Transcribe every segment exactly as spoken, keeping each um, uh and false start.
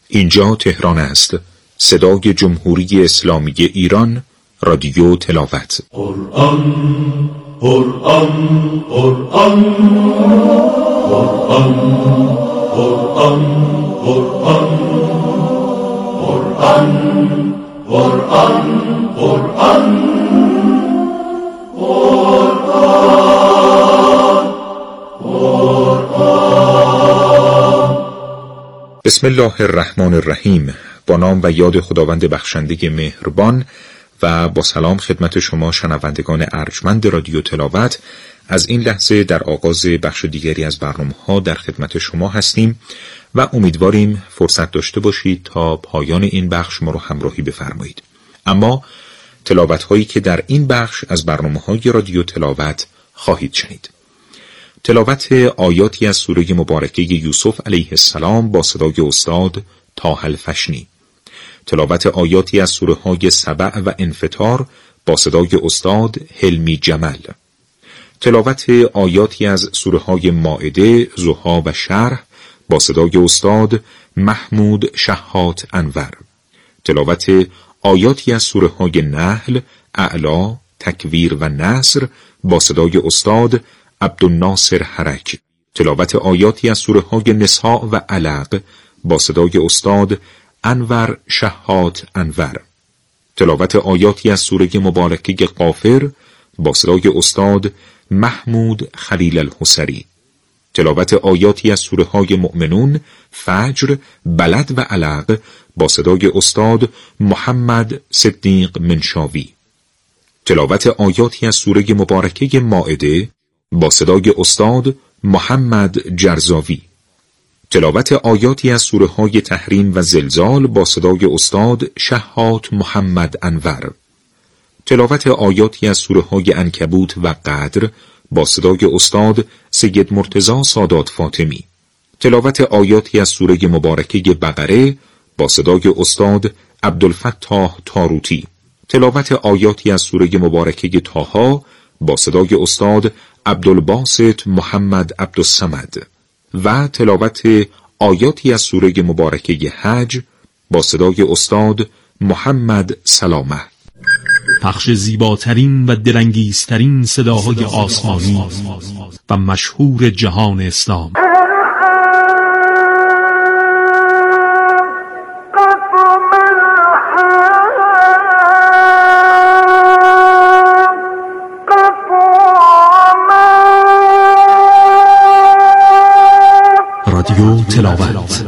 اینجا تهران است. صدای جمهوری اسلامی ایران. رادیو تلاوت. قرآن قرآن قرآن قرآن قرآن قرآن قرآن قرآن قرآن. بسم الله الرحمن الرحیم. با نام و یاد خداوند بخشنده مهربان و با سلام خدمت شما شنوندگان ارجمند رادیو تلاوت. از این لحظه در آغاز بخش دیگری از برنامه‌ها در خدمت شما هستیم و امیدواریم فرصت داشته باشید تا پایان این بخش ما رو همراهی بفرمایید. اما تلاوت‌هایی که در این بخش از برنامه‌های رادیو تلاوت خواهید شنید. تلاوت آیاتی از سوره مبارکه یوسف علیه السلام با صدای استاد طاهر الفشنی. تلاوت آیاتی از سوره های سبع و انفطار با صدای استاد حلمی جمل. تلاوت آیاتی از سوره های مائده، ضحی و شرح با صدای استاد محمود شحات انور. تلاوت آیاتی از سوره های نحل، اعلا، تکویر و نصر با صدای استاد عبدالناصر حرک. تلاوت آیاتی از سوره های نساء و علق با صدای استاد انور شحات انور. تلاوت آیاتی از سوره مبارکه غافر با صدای استاد محمود خلیل الحسری. تلاوت آیاتی از سوره های مؤمنون، فجر، بلد و علق با صدای استاد محمد صدیق منشاوی. تلاوت آیاتی از سوره مبارکه مائده با صدای استاد محمد جرزاوی. تلاوت آیاتی از سوره های تحریم و زلزال با صدای استاد شحات محمد انور. تلاوت آیاتی از سوره های عنکبوت و قدر با صدای استاد سید مرتضی سادات فاطمی. تلاوت آیاتی از سوره مبارکه بقره با صدای استاد عبدالفتاح تاروتی. تلاوت آیاتی از سوره مبارکه طه با صدای استاد عبدالباسط محمد عبدالصمد و تلاوت آیاتی از سوره مبارکه حج با صدای استاد محمد سلامه. پخش زیباترین و دلانگیزترین صداهای آسمانی و مشهور جهان اسلام. رادیو تلاوت.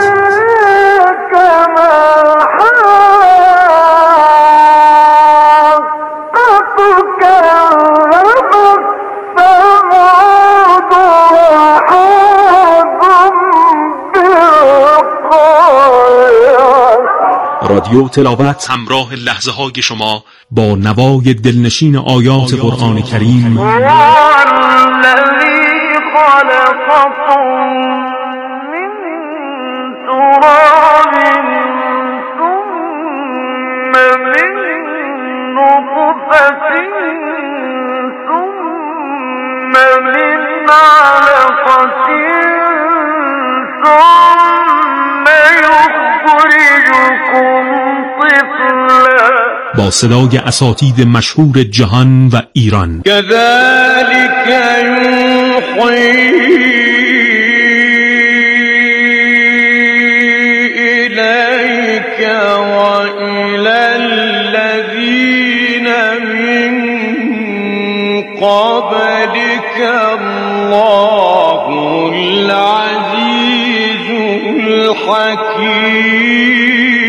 رادیو تلاوت همراه لحظه های شما با نوای دلنشین آیات قرآن کریم. با صدای اساتید مشهور جهان و ایران. كذلك يوحي إليك وإلى الذين من قبلك الله العزيز الحكيم.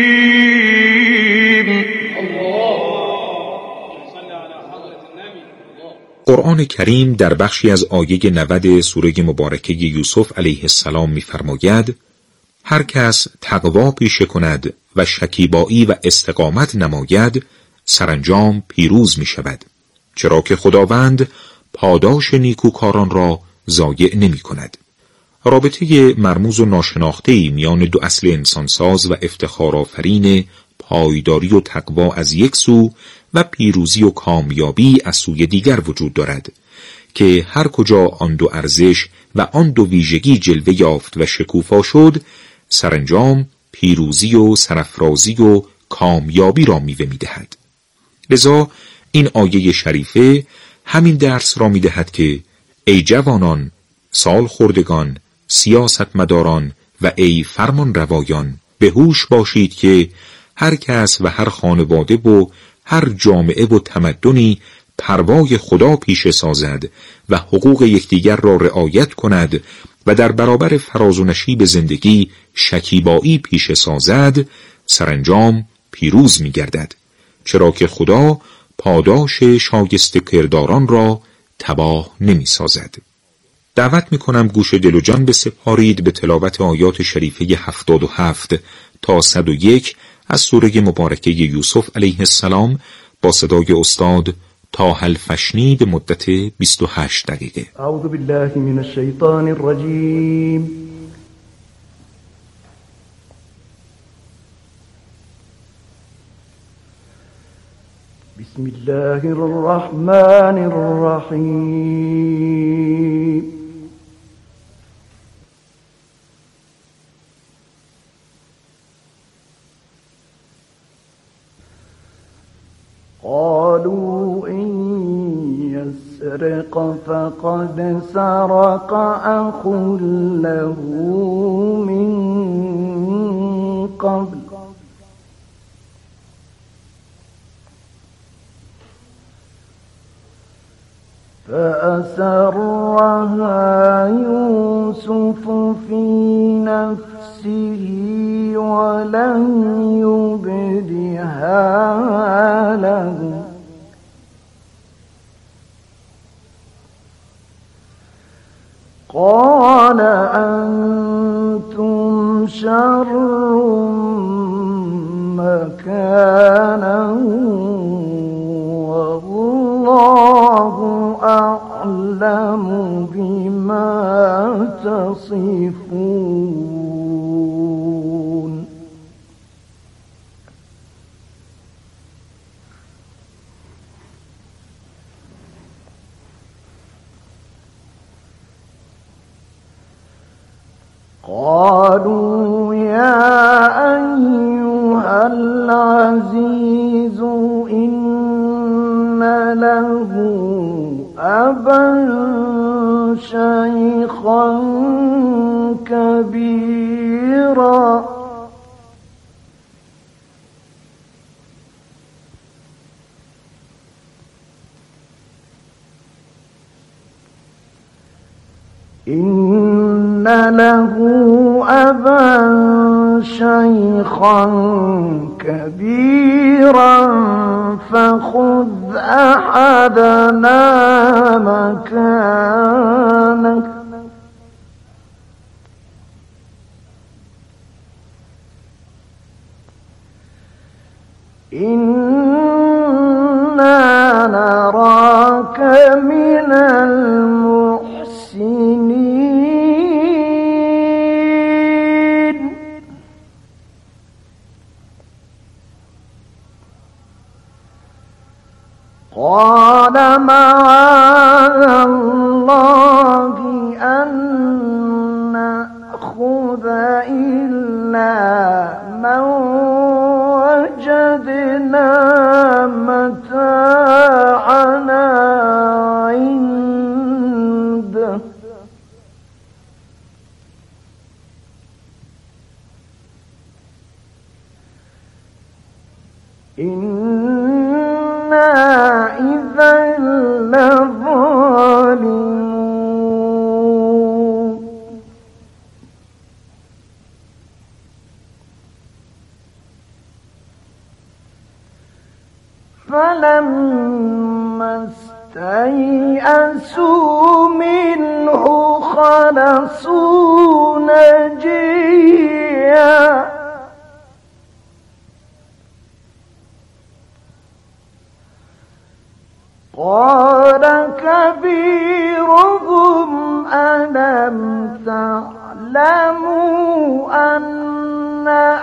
قرآن کریم در بخشی از آیه نود سوره مبارکه یوسف علیه السلام می‌فرماید: هر کس تقوا پیشه کند و شکیبایی و استقامت نماید سرانجام پیروز می‌شود، چرا که خداوند پاداش نیکوکاران را ضایع نمی‌کند. رابطه مرموز و ناشناخته‌ای میان دو اصل انسانساز و افتخارآفرین پایداری و تقوا از یک سو و پیروزی و کامیابی از سوی دیگر وجود دارد که هر کجا آن دو ارزش و آن دو ویژگی جلوه یافت و شکوفا شد، سرانجام پیروزی و سرافرازی و کامیابی را میوه میدهد. لذا این آیه شریفه همین درس را میدهد که ای جوانان، سال خردگان، سیاستمداران و ای فرمان روایان، به هوش باشید که هر کس و هر خانواده و هر جامعه و تمدنی پروای خدا پیشه سازد و حقوق یکدیگر را رعایت کند و در برابر فراز و نشیب زندگی شکیبایی پیشه سازد، سرانجام پیروز می گردد، چرا که خدا پاداش شایسته کرداران را تباه نمی سازد. دعوت می کنم گوش دل و جان بسپارید به تلاوت آیات شریفه هفتاد و هفت تا صد و یک از سوره مبارکه یوسف علیه السلام با صدای استاد طاهر الفشنی به مدت بیست و هشت دقیقه. اعوذ بالله من الشیطان الرجیم. بسم الله الرحمن الرحیم. قالوا إن يسرق فقد سرق أخ له من قبل فأسرها يوسف في نفسه ولم يبدها له قال أنتم شر مكانا والله أعلم بما تصفون. قالوا يا أيها العزيز إن له أبا شيخا كبيرا إن له أبا شيخا كبيرا فخذ أحدنا مكانك إنا نراك من المحسنين. قال معاذ الله أن نأخذ إلا من وجدنا متاعنا عنده إنا إذا لظالمون. فلما استيئسوا منه خلصوا نجيا قال كبيرهم ألم تعلموا أن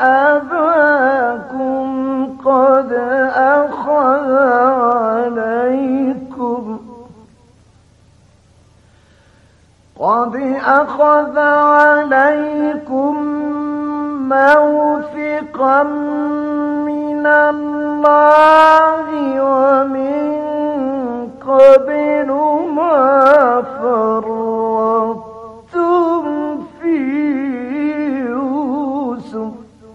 أباكم قد أخذ عليكم قد أخذ عليكم موثقا من الله ومن قبل ما فرطتم في يوسف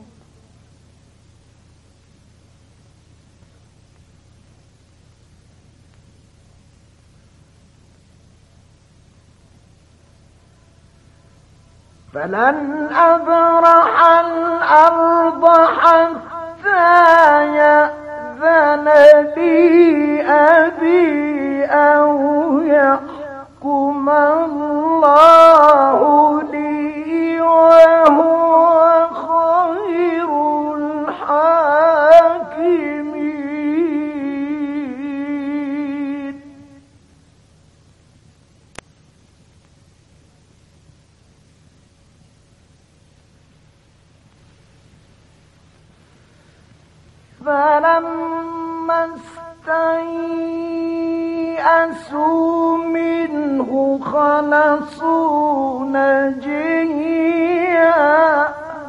فلن أبرح الأرض حتى يأذن لي أبي أو يحكم الله لي وهو خير الحاكمين. فلما استيئسوا منه خلصوا نجيا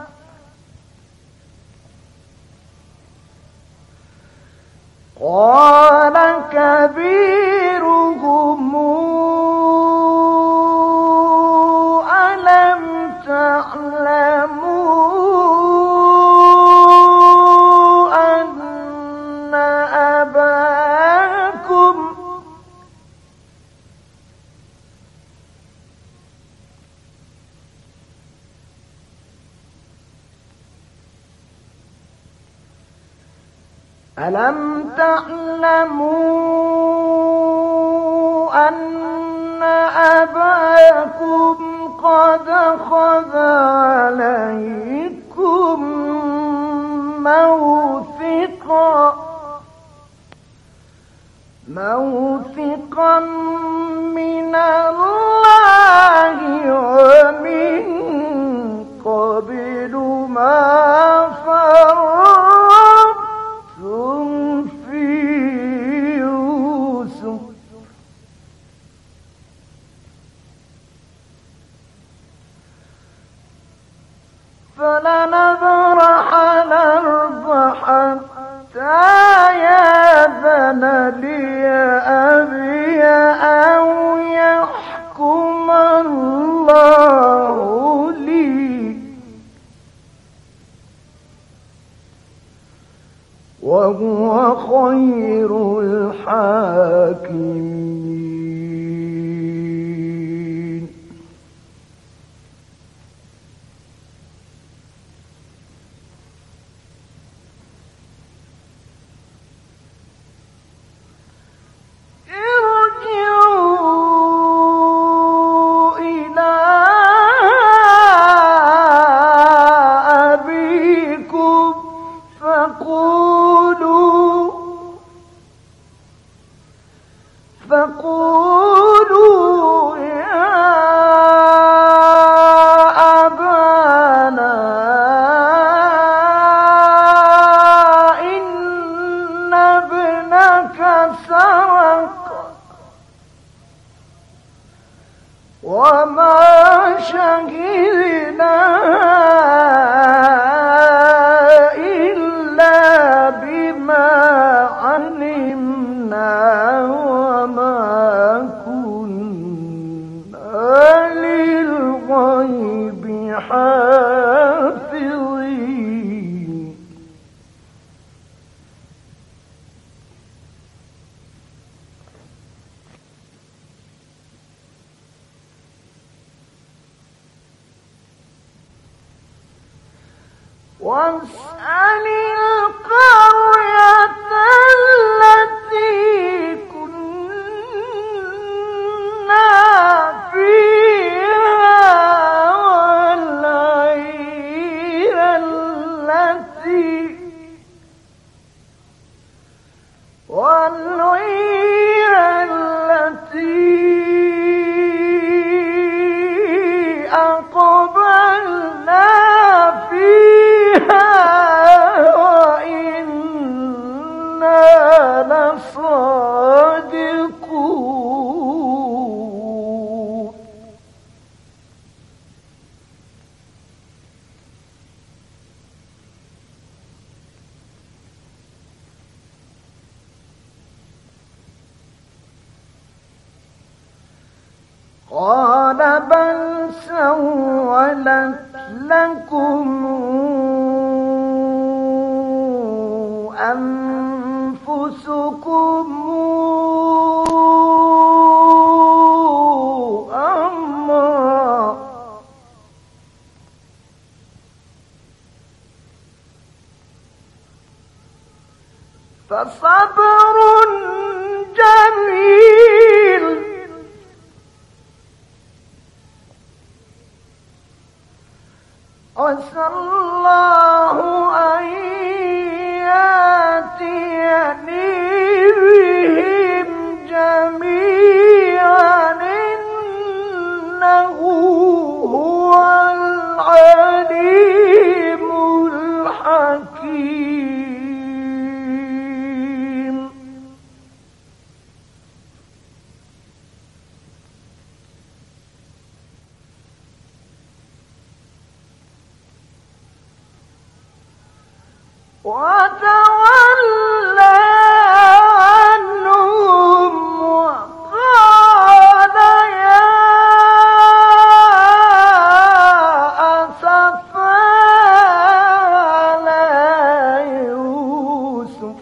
قال كبيرهم ألم تعلموا ألم تعلموا أن أباكم قد أخذ عليكم موثقا موثقا من الله ومن قبل ما فرطتم في يوسف فلنبرح الأرض حتى يأذن لي أبي أو يحكم الله لي وهو خير الحاكمين. فقولوا يا أبانا إن ابنك سرق وما شهدنا إلا بما علمنا وما كنا للغيب حافظين. واسأل القرية التي كنا فيها والعير التي والعير التي أقبلنا فيها وإنهم قال بل سولت لكم أنفسكم أمرا فصبر جميل عسى الله أن يأتيني بهم جميعا إنه هو العليم الحكيم. وتولى عنهم وقال يا أسفا على يوسف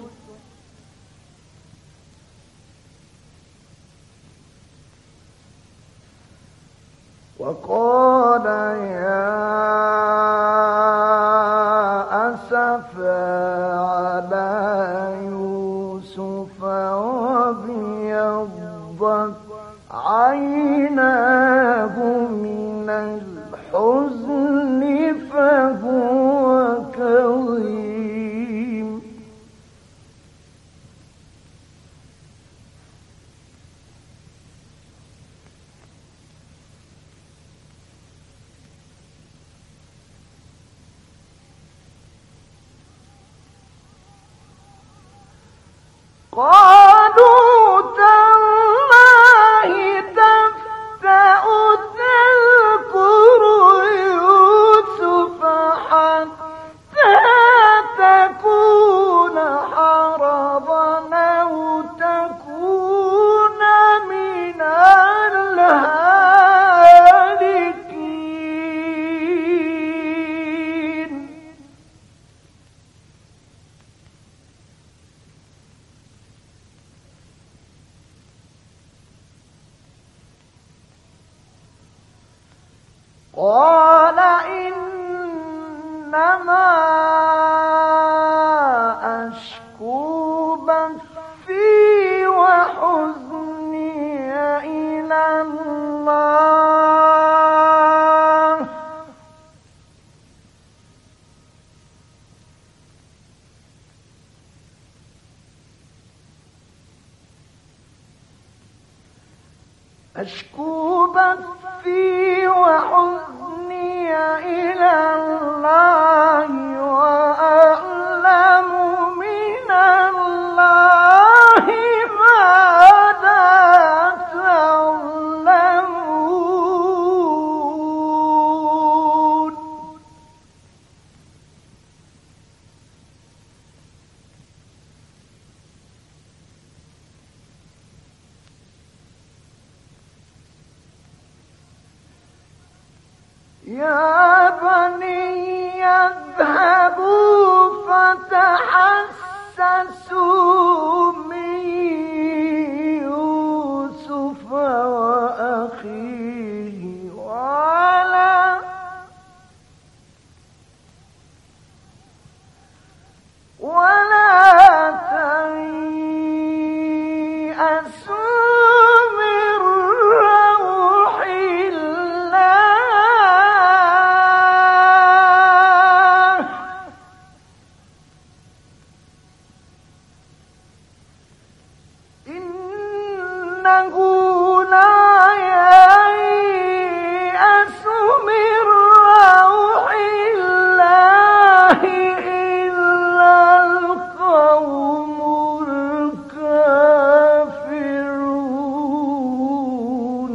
وقال يا على يوسف وابيضت عيناه من الحزن فهو كظيم. قالوا تالله تفتأ تذكر يوسف حتى تكون حرضا أو تكون من الهالكين. قال إنما أشكو بثي وحزني إلى الله أشكو بثي وحزني إلى الله وأعلم من الله ما لا تعلمون. يا بني اذهبوا فتحسسوا من يوسف وأخيه ولا ولا تيأسوا من روح الله إنه لا ييأس من روح الله إلا القوم الكافرون.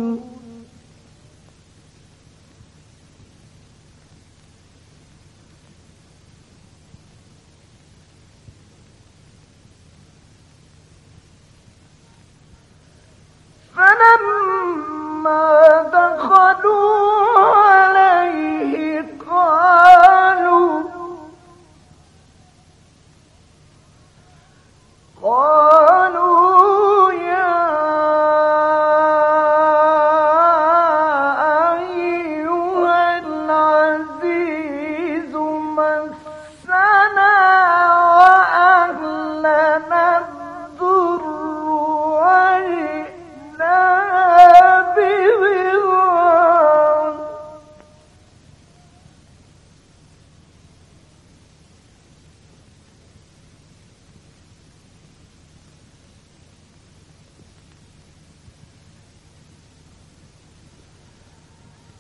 فلما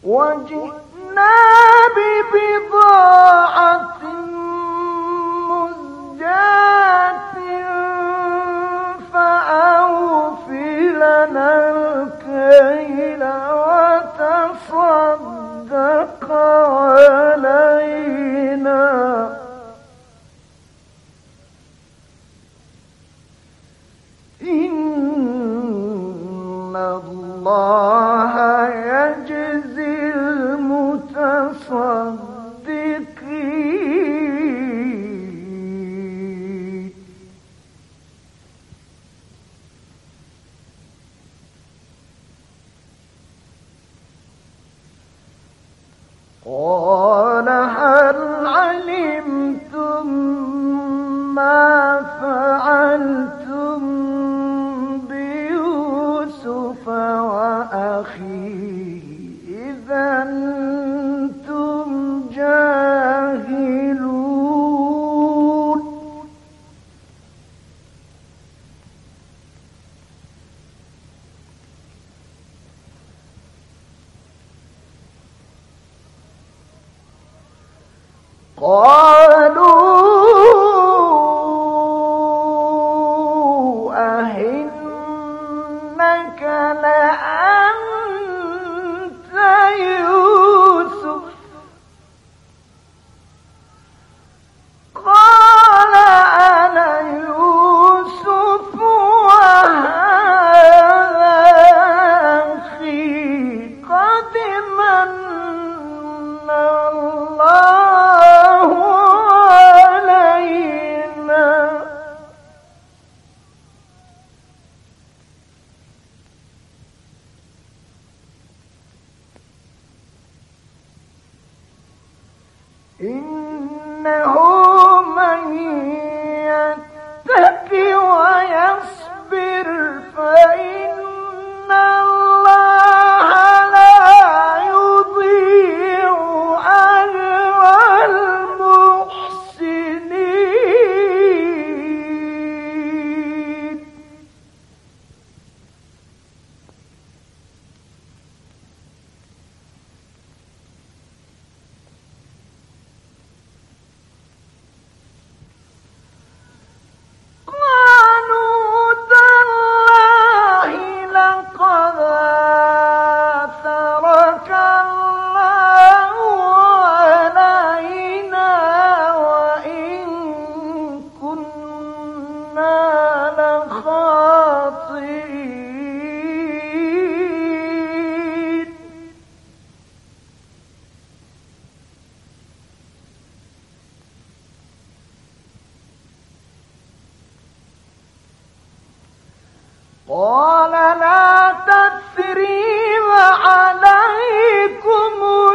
وجئنا ببضاعة مزجاة فأوف لنا الكيل وتصدق علينا إن الله يجزي المتصدقين. قال هل علمتم ما فعلتم بيوسف وأخيه إذا أنتم جاهلون. قالوا أئنك لأنت يوسف؟ قال أنا يوسف وهذا أخي قد من الله علينا إنه من يتق ويصبر فإن الله لا يضيع أجر المحسنين. قالوا تالله لقد آثرك الله علينا وإن كنا لخاطئين. قال لا تثريب عليكم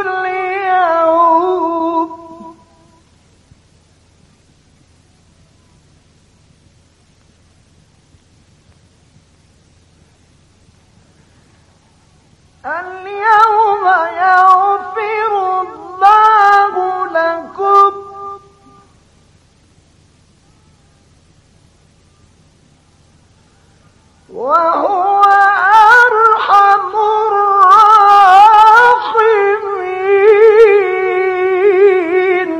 اليوم اليوم يغفر الله لكم وهو أرحم الراحمين.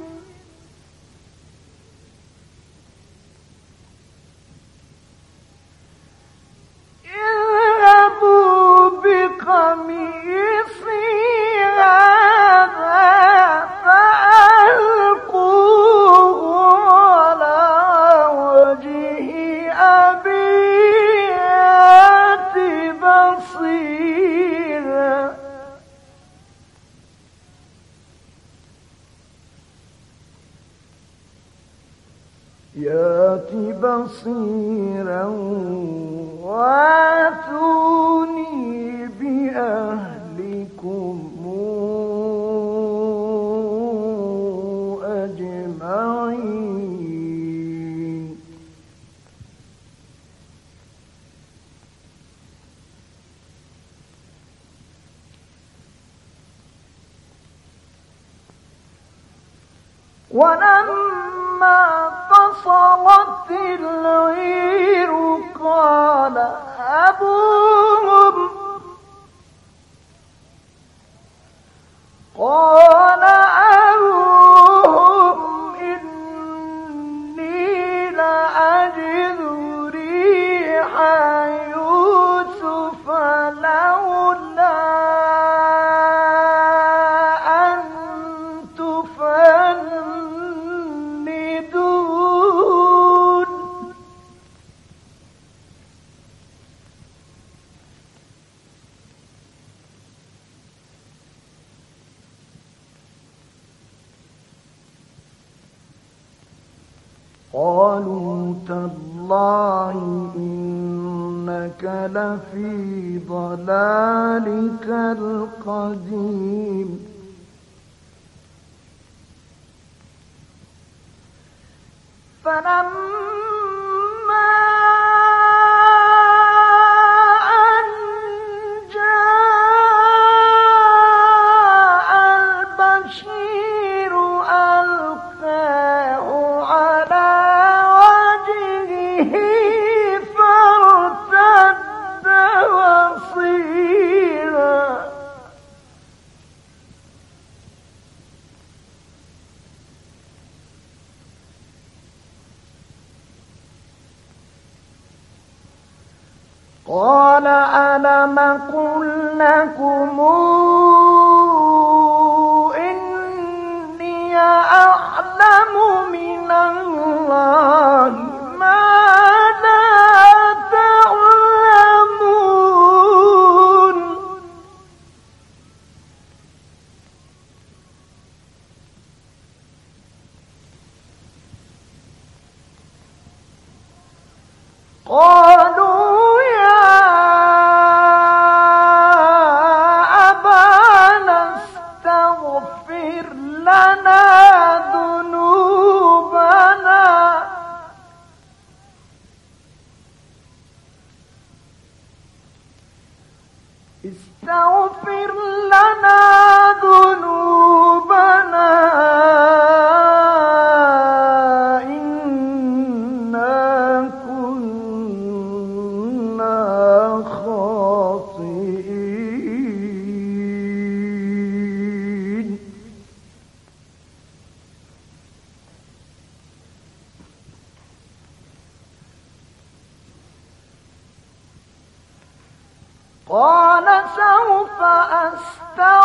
اذهبوا بقميصي هذا فألقوه على وجه أبي بصيرا يات بصيرا واتوني بأهلكم أجمعين. ولما فصلت العير قال أبوهم قالوا تالله إنك لفي ضلالك القديم فلما أن جاء البشير ألقاه على وجهه فارتد بصيرا قال ألم قل لكم إني أعلم من الله ما لا تعلمون قالوا استغفر لنا ذنوبنا إنا كنا خاطئين قال سوف أستغفر